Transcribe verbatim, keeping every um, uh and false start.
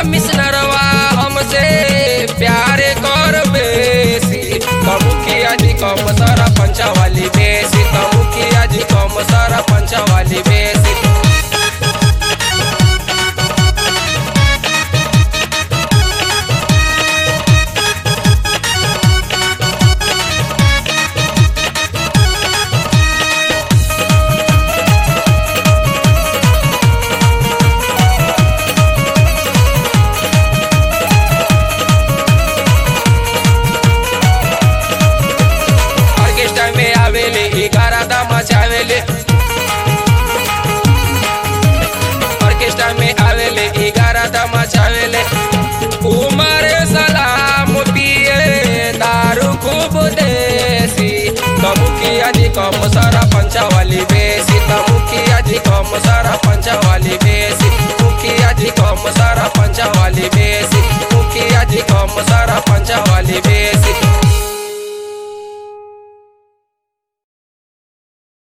कमिश्नरवा हमसे प्यारे कर बेसी, मुखिया जी कम सरपंच वाली बेसी, मुखिया जी कम सरपंच वाली बेसी। में आवेले ग्यारह दा मचावेले, ऑर्केस्ट्रा में आवेले ग्यारह दा मचावेले। उमर सलाम पिए दारू खूब देसी, मुखिया जी कम सरपंच वाली बेसी, मुखिया जी कम सरपंच वाली बेसी, मुखिया जी कम सरपंच वाली बेसी, मुखिया जी कम सरपंच वाली बेसी।